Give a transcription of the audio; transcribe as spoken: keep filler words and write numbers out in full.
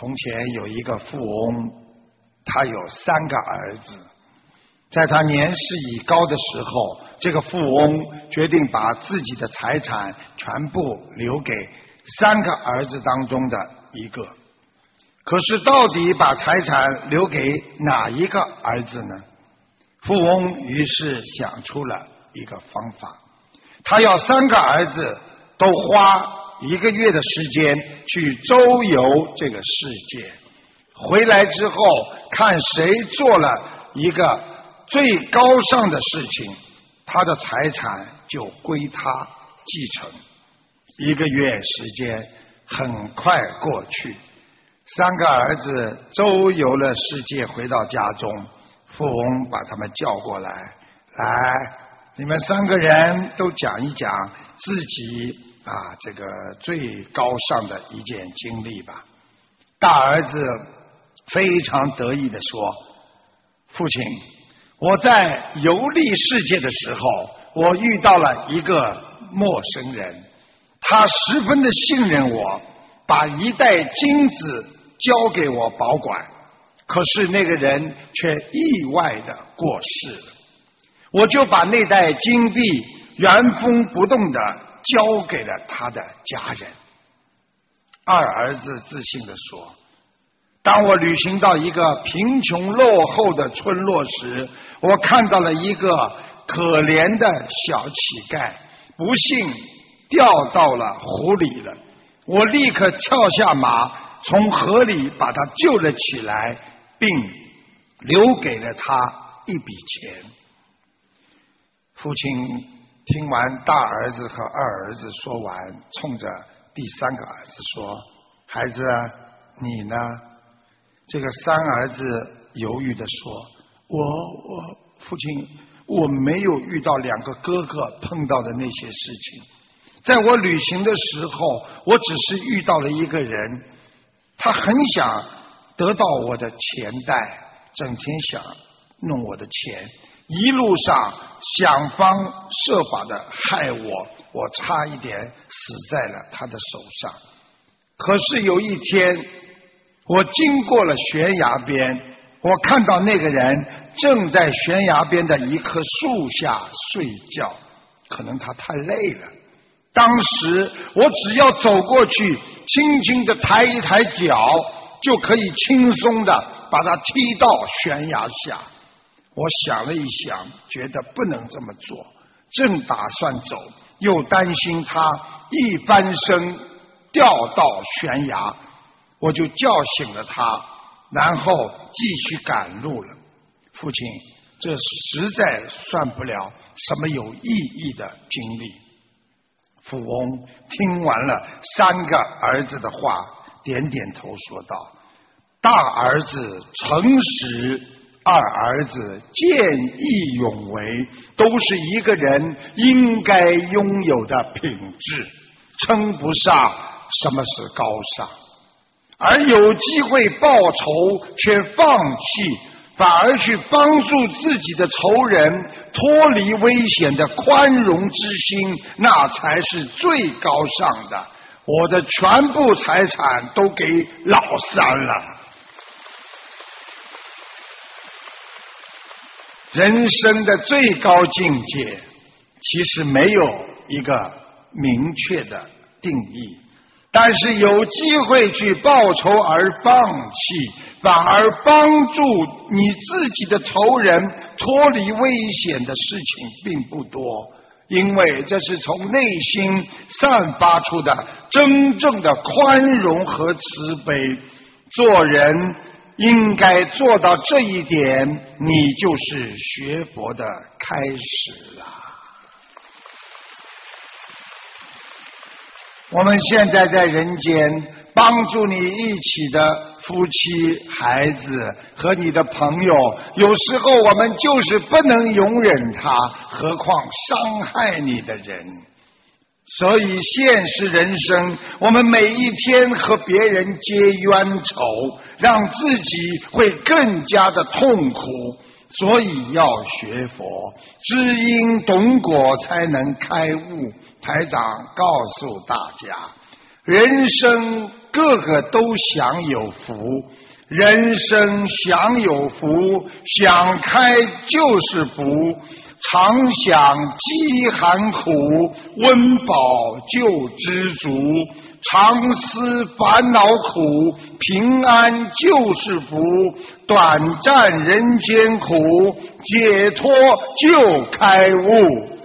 从前有一个富翁，他有三个儿子。在他年事已高的时候，这个富翁决定把自己的财产全部留给三个儿子当中的一个。可是到底把财产留给哪一个儿子呢？富翁于是想出了一个方法，他要三个儿子都花一个月的时间去周游这个世界，回来之后看谁做了一个最高尚的事情，他的财产就归他继承。一个月时间很快过去，三个儿子周游了世界，回到家中，富翁把他们叫过来，来，你们三个人都讲一讲自己啊这个最高尚的一件经历吧。大儿子非常得意地说，父亲，我在游历世界的时候，我遇到了一个陌生人，他十分的信任我，把一袋金子交给我保管，可是那个人却意外的过世了，我就把那袋金币原封不动的交给了他的家人。二儿子自信地说，当我旅行到一个贫穷落后的村落时，我看到了一个可怜的小乞丐，不幸掉到了湖里了。我立刻跳下马，从河里把他救了起来，并留给了他一笔钱。父亲听完大儿子和二儿子说完，冲着第三个儿子说，孩子，你呢？这个三儿子犹豫地说，我我父亲，我没有遇到两个哥哥碰到的那些事情，在我旅行的时候，我只是遇到了一个人，他很想得到我的钱袋，整天想弄我的钱，一路上想方设法的害我，我差一点死在了他的手上。可是有一天，我经过了悬崖边，我看到那个人正在悬崖边的一棵树下睡觉，可能他太累了。当时我只要走过去，轻轻地抬一抬脚，就可以轻松地把他踢到悬崖下。我想了一想，觉得不能这么做，正打算走，又担心他一翻身掉到悬崖，我就叫醒了他，然后继续赶路了。父亲，这实在算不了什么有意义的经历。富翁听完了三个儿子的话，点点头说道，大儿子诚实，二儿子见义勇为，都是一个人应该拥有的品质，称不上什么是高尚。而有机会报仇却放弃，反而去帮助自己的仇人脱离危险的宽容之心，那才是最高尚的。我的全部财产都给老三了。人生的最高境界其实没有一个明确的定义，但是有机会去报仇而放弃，反而帮助你自己的仇人脱离危险的事情并不多，因为这是从内心散发出的真正的宽容和慈悲。做人应该做到这一点，你就是学佛的开始了。我们现在在人间，帮助你一起的夫妻、孩子和你的朋友，有时候我们就是不能容忍他，何况伤害你的人。所以现实人生，我们每一天和别人结冤仇，让自己会更加的痛苦。所以要学佛，知因懂果才能开悟。台长告诉大家， 人生个个都想有福，人生想有福，想开就是福。常想饥寒苦，温饱就知足；常思烦恼苦，平安就是福。短暂人间苦，解脱就开悟。